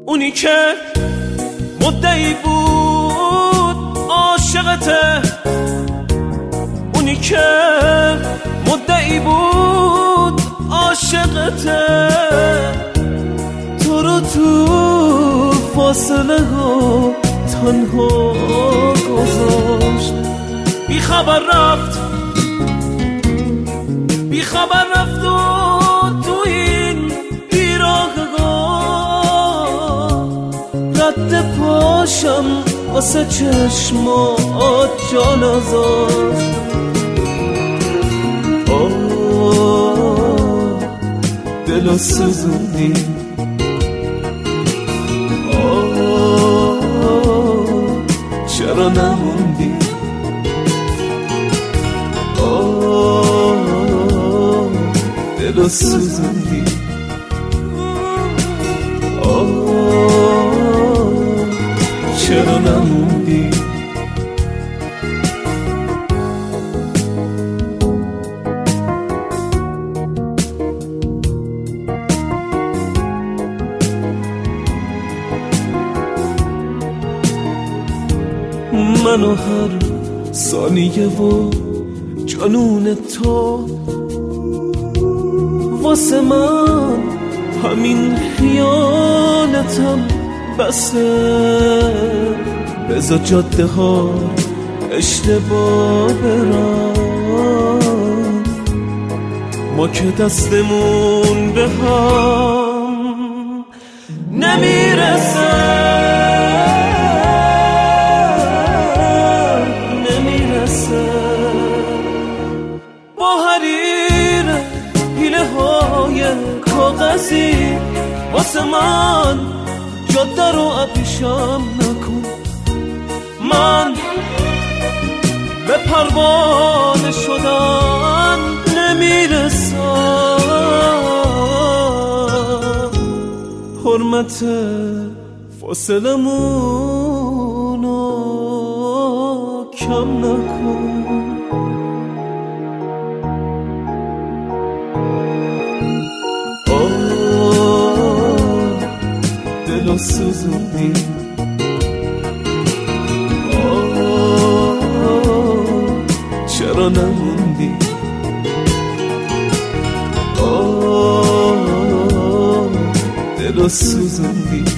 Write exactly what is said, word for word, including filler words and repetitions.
اونی که مدعی بود عاشقته، اونی که مدعی بود عاشقته، تو رو تو فاصله ها تنها گذاشت. بی خبر رفت بی خبر رفت و تو این بیراهگاه رد پاشم واسه چشمات جا نذاشت. آه دلو سوزوندی، آه چرا نموندی، آه دلو سوزوندی، آه چرا نموندی. منو هر ثانیه و جنون تو واسه من همین خیانتم بسه. بذار جاده ها اشتباه برن، ما که دستمون به هم نمیرسه. با حریر حیله های کاغذی واسه من جاده رو ابریشم نکن. من به پروانه شدن نمیرسم. حرمت فاصلمونو کم نکن. دلو سوزوندی، آه چرا نموندی، آه دلو سوزوندی.